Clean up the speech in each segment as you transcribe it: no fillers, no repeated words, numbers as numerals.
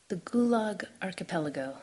the Gulag Archipelago.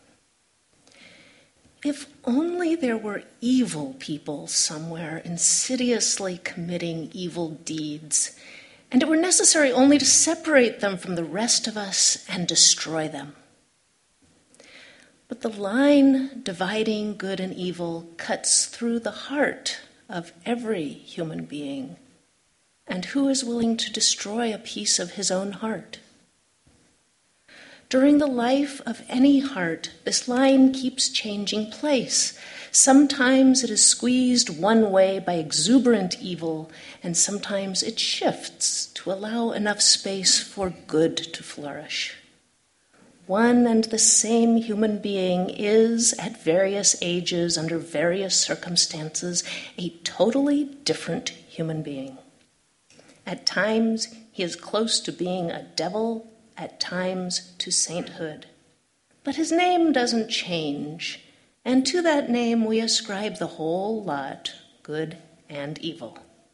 If only there were evil people somewhere insidiously committing evil deeds, and it were necessary only to separate them from the rest of us and destroy them. But the line dividing good and evil cuts through the heart of every human being. And who is willing to destroy a piece of his own heart? During the life of any heart, this line keeps changing place. Sometimes it is squeezed one way by exuberant evil, and sometimes it shifts to allow enough space for good to flourish. One and the same human being is, at various ages, under various circumstances, a totally different human being. At times, he is close to being a devil, at times to sainthood. But his name doesn't change, and to that name we ascribe the whole lot, good and evil.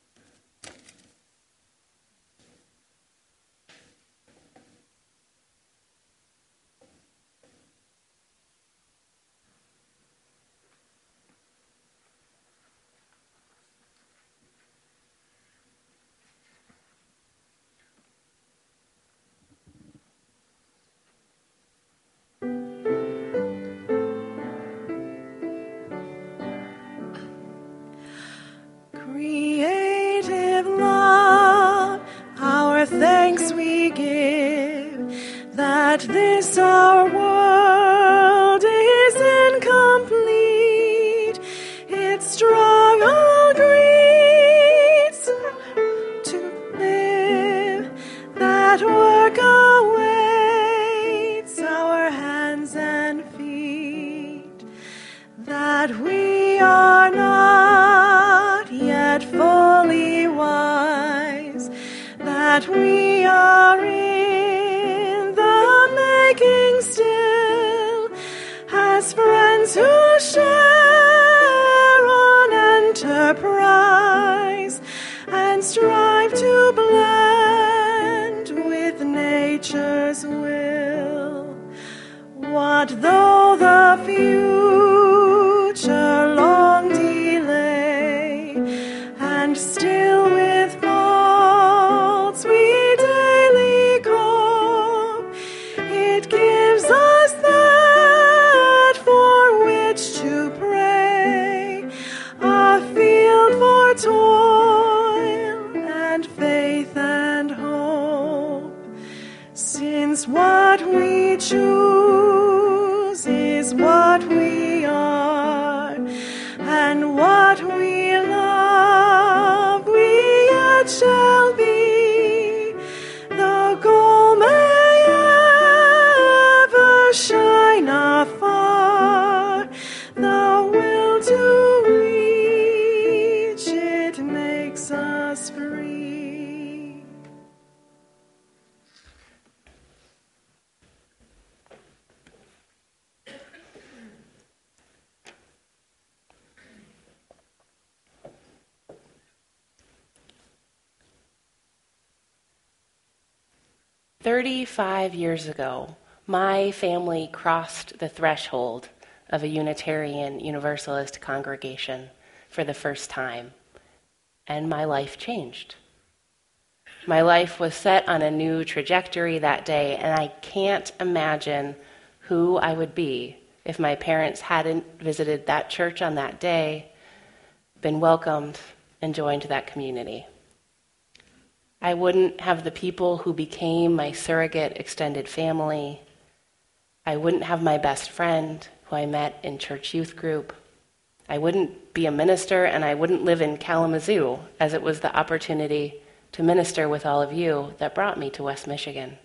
Creative love, our thanks we give, that this our world is incomplete. Its struggle greets to live, that work awaits our hands and feet, that we are not yet fully wise, that we are in the making still, as friends who share on enterprise and strive to blend with nature's will. What though the future long delay, and still with faults we daily cope, it gives us that for which to pray, a field for toil and faith and hope, since what we choose is what we are, and what we love we yet shall be. The goal may ever shine afar, the will to reach it makes us free. "35 years ago, my family crossed the threshold of a Unitarian Universalist congregation for the first time, and my life changed. My life was set on a new trajectory that day, and I can't imagine who I would be if my parents hadn't visited that church on that day, been welcomed, and joined that community. I wouldn't have the people who became my surrogate extended family. I wouldn't have my best friend who I met in church youth group. I wouldn't be a minister, and I wouldn't live in Kalamazoo, as it was the opportunity to minister with all of you that brought me to West Michigan.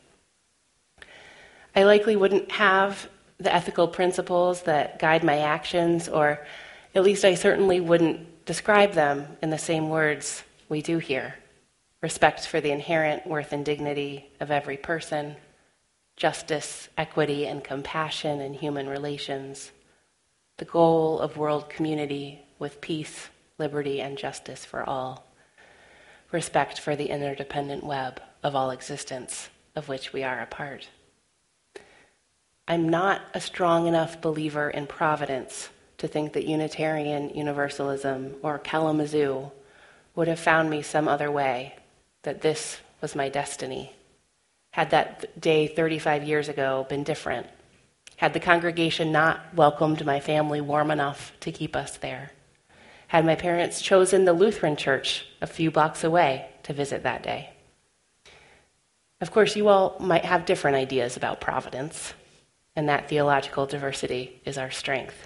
I likely wouldn't have the ethical principles that guide my actions, or at least I certainly wouldn't describe them in the same words we do here. Respect for the inherent worth and dignity of every person, justice, equity, and compassion in human relations, the goal of world community with peace, liberty, and justice for all, respect for the interdependent web of all existence of which we are a part. I'm not a strong enough believer in providence to think that Unitarian Universalism or Kalamazoo would have found me some other way, that this was my destiny. Had that day 35 years ago been different, had the congregation not welcomed my family warm enough to keep us there, had my parents chosen the Lutheran church a few blocks away to visit that day. Of course, you all might have different ideas about providence, and that theological diversity is our strength.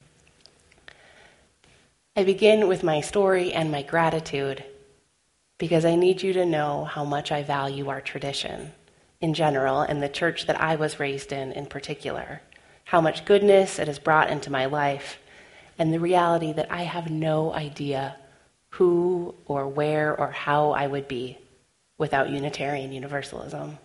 I begin with my story and my gratitude because I need you to know how much I value our tradition in general and the church that I was raised in particular, how much goodness it has brought into my life, and the reality that I have no idea who or where or how I would be without Unitarian Universalism.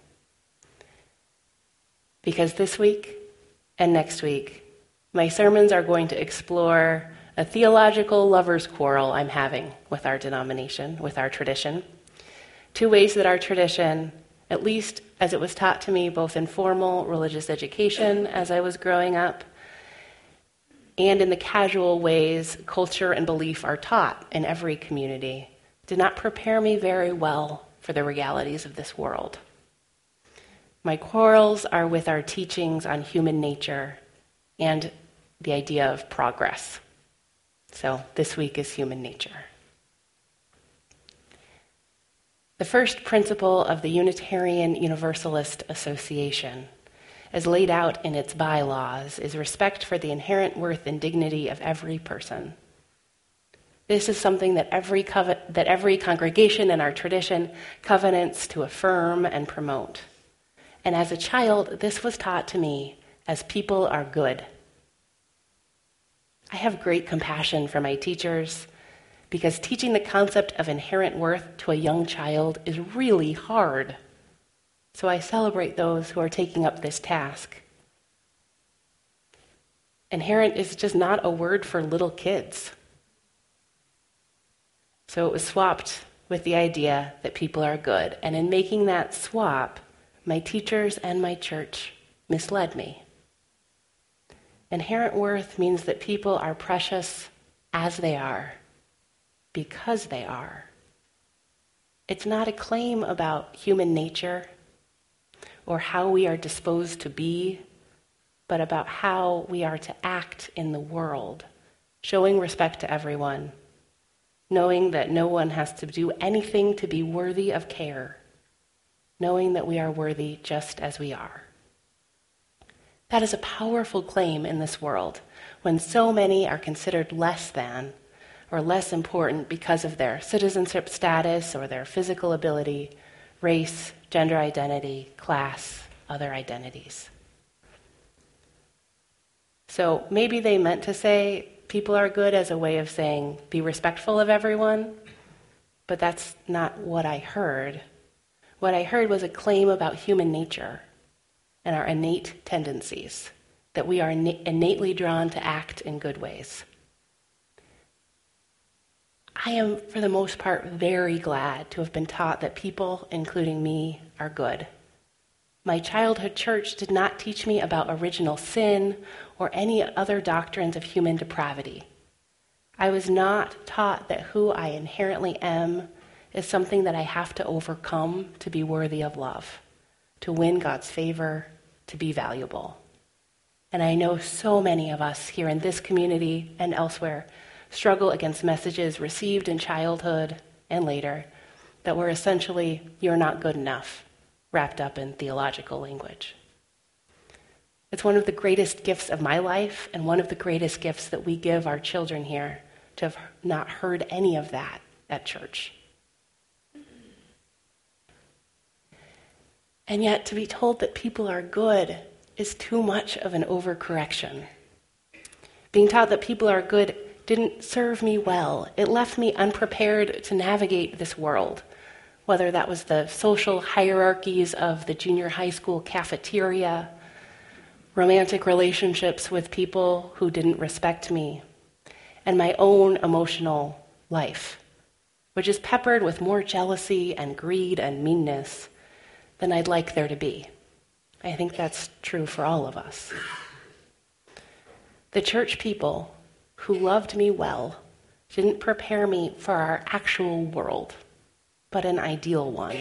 Because this week and next week, my sermons are going to explore a theological lover's quarrel I'm having with our denomination, with our tradition. Two ways that our tradition, at least as it was taught to me both in formal religious education as I was growing up, and in the casual ways culture and belief are taught in every community, did not prepare me very well for the realities of this world. My quarrels are with our teachings on human nature and the idea of progress. So this week is human nature. The first principle of the Unitarian Universalist Association, as laid out in its bylaws, is respect for the inherent worth and dignity of every person. This is something that every congregation in our tradition covenants to affirm and promote. And as a child, this was taught to me as people are good. I have great compassion for my teachers because teaching the concept of inherent worth to a young child is really hard. So I celebrate those who are taking up this task. Inherent is just not a word for little kids. So it was swapped with the idea that people are good. And in making that swap, my teachers and my church misled me. Inherent worth means that people are precious as they are, because they are. It's not a claim about human nature or how we are disposed to be, but about how we are to act in the world, showing respect to everyone, knowing that no one has to do anything to be worthy of care, knowing that we are worthy just as we are. That is a powerful claim in this world when so many are considered less than or less important because of their citizenship status or their physical ability, race, gender identity, class, other identities. So maybe they meant to say people are good as a way of saying be respectful of everyone, but that's not what I heard. What I heard was a claim about human nature and our innate tendencies, that we are innately drawn to act in good ways. I am, for the most part, very glad to have been taught that people, including me, are good. My childhood church did not teach me about original sin or any other doctrines of human depravity. I was not taught that who I inherently am is something that I have to overcome to be worthy of love, to win God's favor, to be valuable. And I know so many of us here in this community and elsewhere struggle against messages received in childhood and later that were essentially, you're not good enough, wrapped up in theological language. It's one of the greatest gifts of my life and one of the greatest gifts that we give our children here to have not heard any of that at church. And yet, to be told that people are good is too much of an overcorrection. Being taught that people are good didn't serve me well. It left me unprepared to navigate this world, whether that was the social hierarchies of the junior high school cafeteria, romantic relationships with people who didn't respect me, and my own emotional life, which is peppered with more jealousy and greed and meanness than I'd like there to be. I think that's true for all of us. The church people who loved me well didn't prepare me for our actual world, but an ideal one.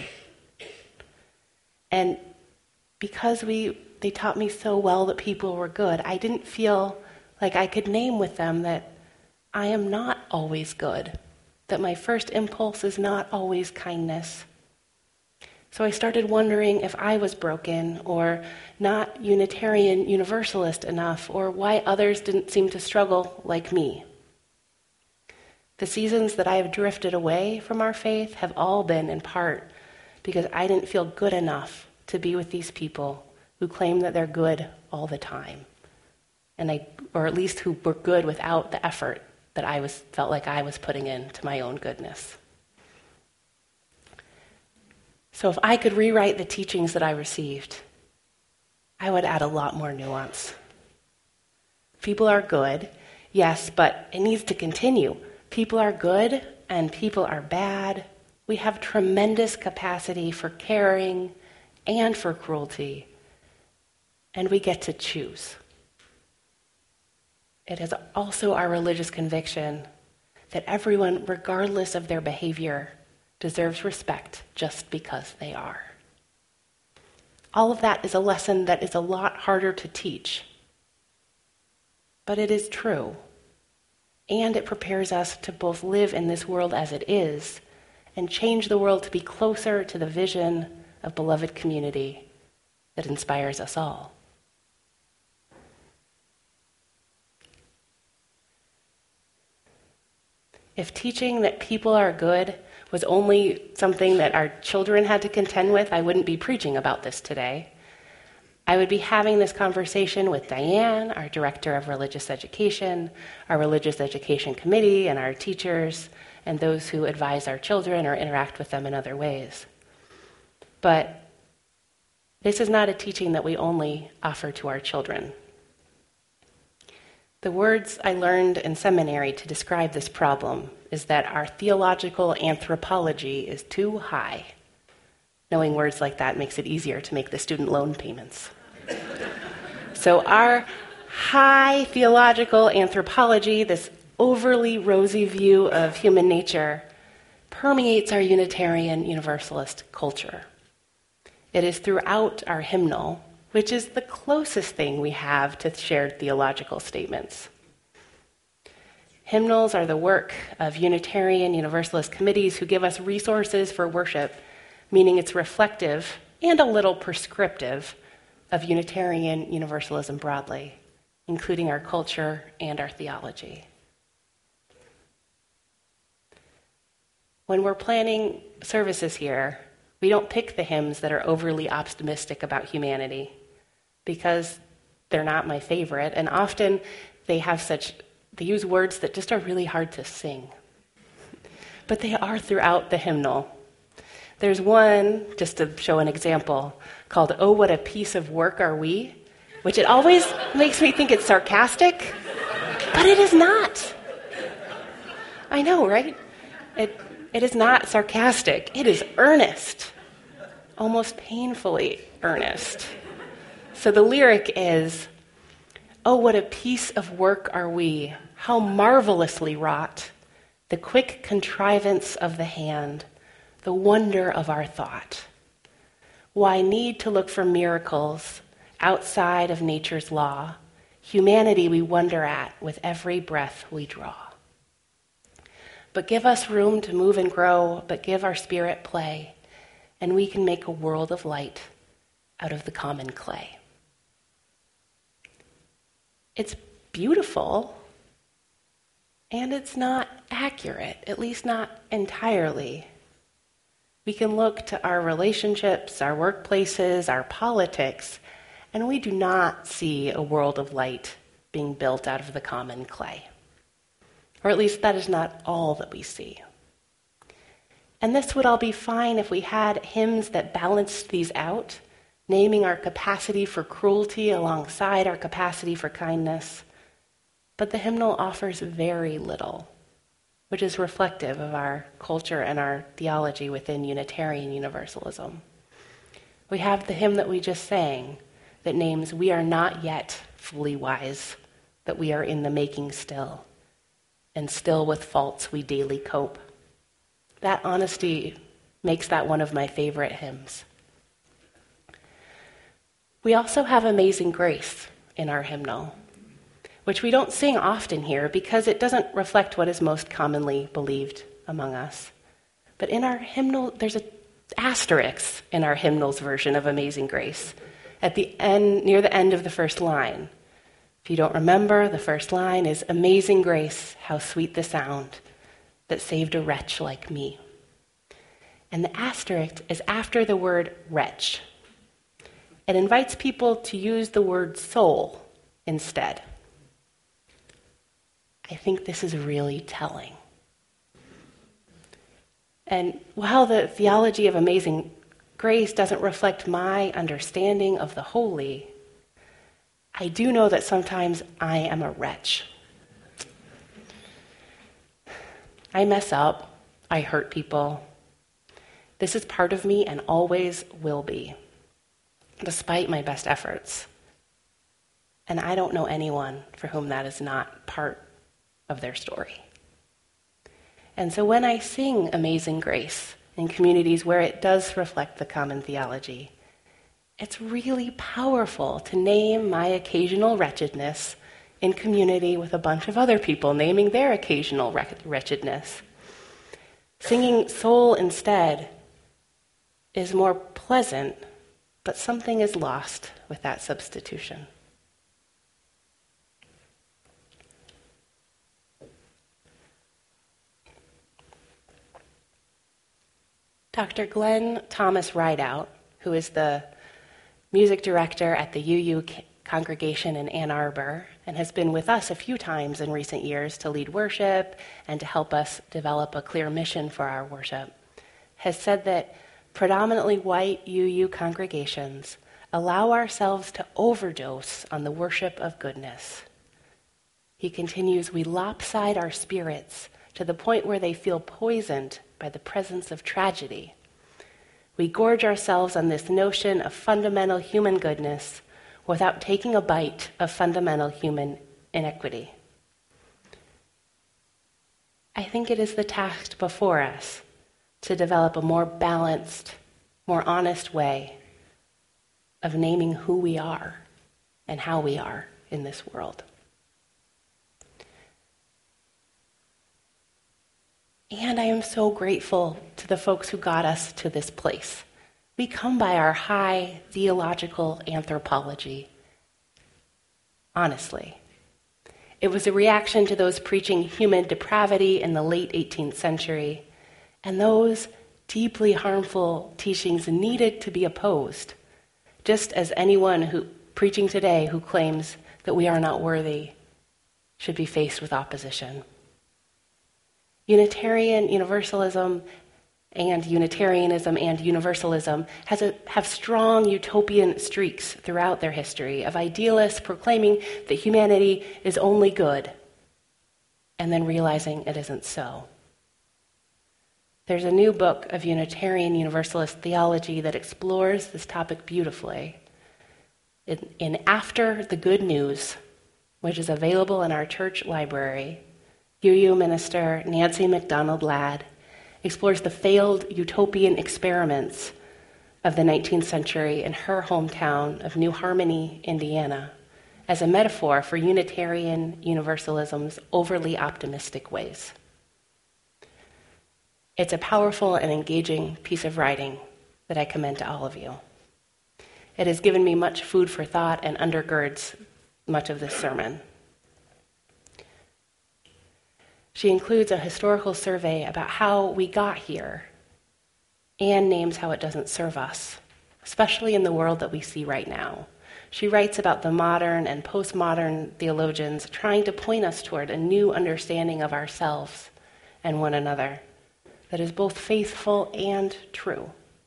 And because they taught me so well that people were good, I didn't feel like I could name with them that I am not always good, that my first impulse is not always kindness. So I started wondering if I was broken or not Unitarian Universalist enough, or why others didn't seem to struggle like me. The seasons that I have drifted away from our faith have all been in part because I didn't feel good enough to be with these people who claim that they're good all the time, or at least who were good without the effort that I felt like I was putting into my own goodness. So if I could rewrite the teachings that I received, I would add a lot more nuance. People are good, yes, but it needs to continue. People are good and people are bad. We have tremendous capacity for caring and for cruelty, and we get to choose. It is also our religious conviction that everyone, regardless of their behavior, deserves respect just because they are. All of that is a lesson that is a lot harder to teach, but it is true, and it prepares us to both live in this world as it is and change the world to be closer to the vision of beloved community that inspires us all. If teaching that people are good was only something that our children had to contend with, I wouldn't be preaching about this today. I would be having this conversation with Diane, our Director of Religious Education, our Religious Education Committee, and our teachers, and those who advise our children or interact with them in other ways. But this is not a teaching that we only offer to our children. The words I learned in seminary to describe this problem is that our theological anthropology is too high. Knowing words like that makes it easier to make the student loan payments. So our high theological anthropology, this overly rosy view of human nature, permeates our Unitarian Universalist culture. It is throughout our hymnal, which is the closest thing we have to shared theological statements. Hymnals are the work of Unitarian Universalist committees who give us resources for worship, meaning it's reflective and a little prescriptive of Unitarian Universalism broadly, including our culture and our theology. When we're planning services here, we don't pick the hymns that are overly optimistic about humanity because they're not my favorite, and often they use words that just are really hard to sing. But they are throughout the hymnal. There's one, just to show an example, called "Oh, What a Piece of Work Are We," which it always makes me think it's sarcastic, but it is not. I know, right? It is not sarcastic. It is earnest, almost painfully earnest. So the lyric is, "Oh, what a piece of work are we, how marvelously wrought, the quick contrivance of the hand, the wonder of our thought. Why need to look for miracles outside of nature's law? Humanity we wonder at with every breath we draw. But give us room to move and grow, but give our spirit play, and we can make a world of light out of the common clay." It's beautiful, and it's not accurate, at least not entirely. We can look to our relationships, our workplaces, our politics, and we do not see a world of light being built out of the common clay. Or at least that is not all that we see. And this would all be fine if we had hymns that balanced these out, naming our capacity for cruelty alongside our capacity for kindness. But the hymnal offers very little, which is reflective of our culture and our theology within Unitarian Universalism. We have the hymn that we just sang, that names, "We are not yet fully wise, that we are in the making still, and still with faults we daily cope." That honesty makes that one of my favorite hymns. We also have Amazing Grace in our hymnal, which we don't sing often here because it doesn't reflect what is most commonly believed among us. But in our hymnal, there's an asterisk in our hymnal's version of Amazing Grace at the end, near the end of the first line. If you don't remember, the first line is, "Amazing grace, how sweet the sound that saved a wretch like me." And the asterisk is after the word wretch. It invites people to use the word soul instead. I think this is really telling. And while the theology of Amazing Grace doesn't reflect my understanding of the holy, I do know that sometimes I am a wretch. I mess up. I hurt people. This is part of me and always will be, despite my best efforts. And I don't know anyone for whom that is not part of their story. And so when I sing Amazing Grace in communities where it does reflect the common theology, it's really powerful to name my occasional wretchedness in community with a bunch of other people naming their occasional wretchedness. Singing soul instead is more pleasant, but something is lost with that substitution. Dr. Glenn Thomas Rideout, who is the music director at the UU congregation in Ann Arbor and has been with us a few times in recent years to lead worship and to help us develop a clear mission for our worship, has said that predominantly white UU congregations allow ourselves to overdose on the worship of goodness. He continues, "We lopside our spirits to the point where they feel poisoned by the presence of tragedy. We gorge ourselves on this notion of fundamental human goodness without taking a bite of fundamental human inequity." I think it is the task before us to develop a more balanced, more honest way of naming who we are and how we are in this world. And I am so grateful to the folks who got us to this place. We come by our high theological anthropology. Honestly. It was a reaction to those preaching human depravity in the late 18th century, and those deeply harmful teachings needed to be opposed, just as anyone who preaching today who claims that we are not worthy should be faced with opposition. Unitarian Universalism and Unitarianism and Universalism have strong utopian streaks throughout their history of idealists proclaiming that humanity is only good and then realizing it isn't so. There's a new book of Unitarian Universalist theology that explores this topic beautifully in After the Good News, which is available in our church library. UU minister Nancy MacDonald Ladd explores the failed utopian experiments of the 19th century in her hometown of New Harmony, Indiana, as a metaphor for Unitarian Universalism's overly optimistic ways. It's a powerful and engaging piece of writing that I commend to all of you. It has given me much food for thought and undergirds much of this sermon. She includes a historical survey about how we got here and names how it doesn't serve us, especially in the world that we see right now. She writes about the modern and postmodern theologians trying to point us toward a new understanding of ourselves and one another that is both faithful and true.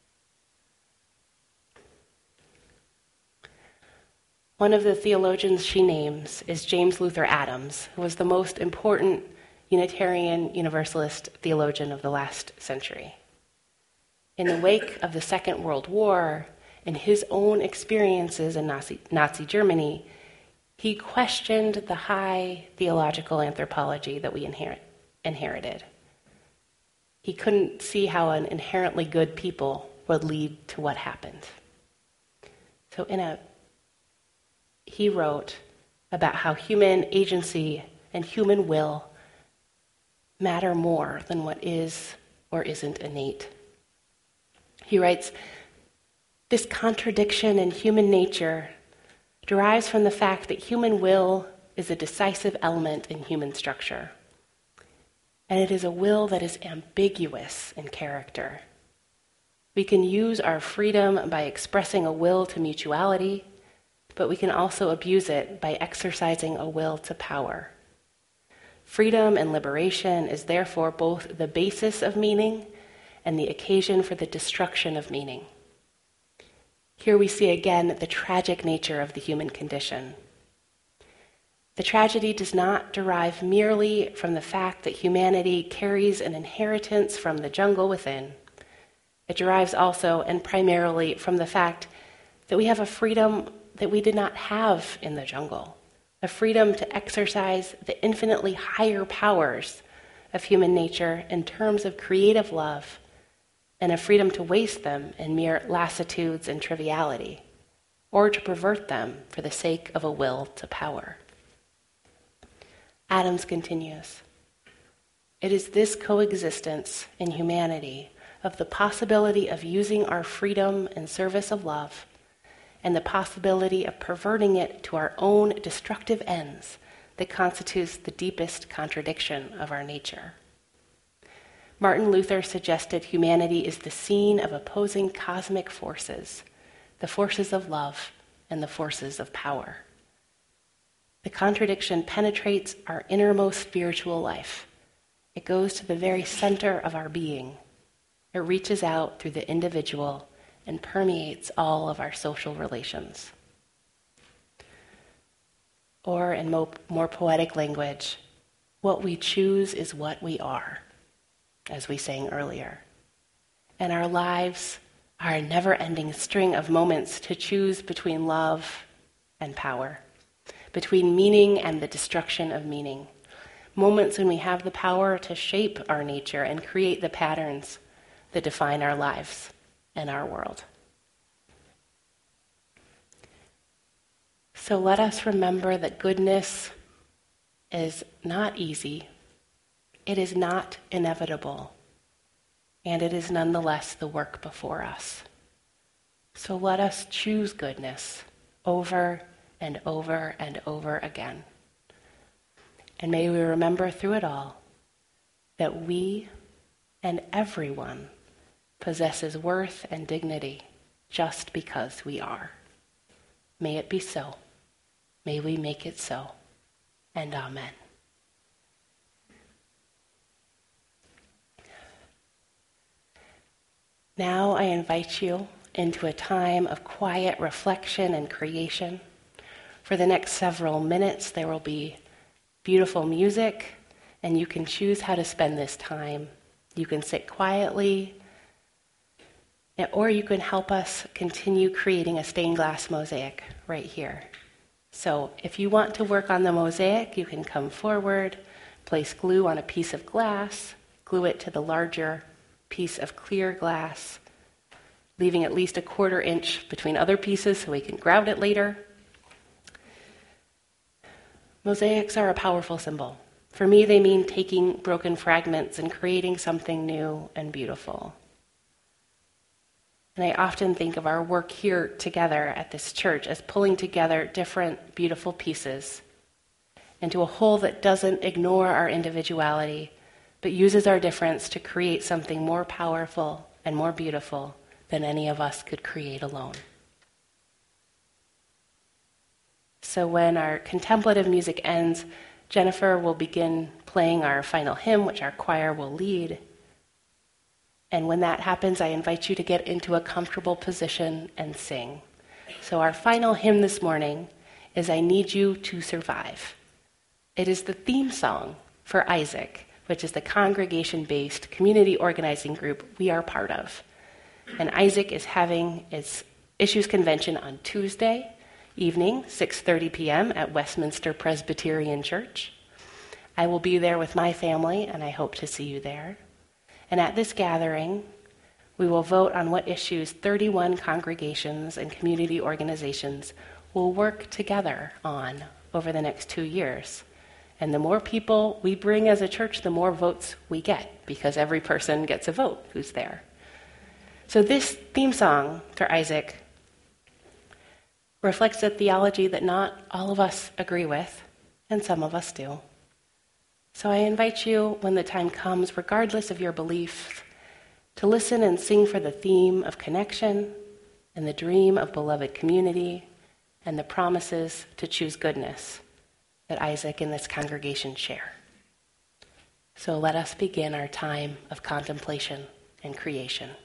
One of the theologians she names is James Luther Adams, who was the most important Unitarian Universalist theologian of the last century. In the wake of the Second World War in his own experiences in Nazi Germany, he questioned the high theological anthropology that we inherited. He couldn't see how an inherently good people would lead to what happened. So he wrote about how human agency and human will matter more than what is or isn't innate. He writes, "This contradiction in human nature derives from the fact that human will is a decisive element in human structure. And it is a will that is ambiguous in character. We can use our freedom by expressing a will to mutuality, but we can also abuse it by exercising a will to power. Freedom and liberation is therefore both the basis of meaning and the occasion for the destruction of meaning." Here we see again the tragic nature of the human condition. The tragedy does not derive merely from the fact that humanity carries an inheritance from the jungle within. It derives also and primarily from the fact that we have a freedom that we did not have in the jungle, a freedom to exercise the infinitely higher powers of human nature in terms of creative love, and a freedom to waste them in mere lassitudes and triviality, or to pervert them for the sake of a will to power. Adams continues, "It is this coexistence in humanity of the possibility of using our freedom in service of love and the possibility of perverting it to our own destructive ends that constitutes the deepest contradiction of our nature." Martin Luther suggested humanity is the scene of opposing cosmic forces, the forces of love and the forces of power. The contradiction penetrates our innermost spiritual life. It goes to the very center of our being. It reaches out through the individual and permeates all of our social relations. Or in more poetic language, what we choose is what we are, as we sang earlier. And our lives are a never-ending string of moments to choose between love and power, between meaning and the destruction of meaning. Moments when we have the power to shape our nature and create the patterns that define our lives and our world. So let us remember that goodness is not easy, it is not inevitable, and it is nonetheless the work before us. So let us choose goodness over and over and over again. And may we remember through it all that we and everyone possesses worth and dignity just because we are. May it be so. May we make it so. And amen. Now I invite you into a time of quiet reflection and creation. For the next several minutes, there will be beautiful music, and you can choose how to spend this time. You can sit quietly, or you can help us continue creating a stained glass mosaic right here. So if you want to work on the mosaic, you can come forward, place glue on a piece of glass, glue it to the larger piece of clear glass, leaving at least a 1/4 inch between other pieces so we can grout it later. Mosaics are a powerful symbol. For me, they mean taking broken fragments and creating something new and beautiful. And I often think of our work here together at this church as pulling together different beautiful pieces into a whole that doesn't ignore our individuality, but uses our difference to create something more powerful and more beautiful than any of us could create alone. So when our contemplative music ends, Jennifer will begin playing our final hymn, which our choir will lead. And when that happens, I invite you to get into a comfortable position and sing. So our final hymn this morning is I Need You to Survive. It is the theme song for Isaac, which is the congregation-based community organizing group we are part of. And Isaac is having its Issues Convention on Tuesday evening, 6:30 p.m. at Westminster Presbyterian Church. I will be there with my family, and I hope to see you there. And at this gathering, we will vote on what issues 31 congregations and community organizations will work together on over the next 2 years. And the more people we bring as a church, the more votes we get, because every person gets a vote who's there. So this theme song for Isaac reflects a theology that not all of us agree with, and some of us do. So I invite you, when the time comes, regardless of your beliefs, to listen and sing for the theme of connection and the dream of beloved community and the promises to choose goodness that Isaac and this congregation share. So let us begin our time of contemplation and creation.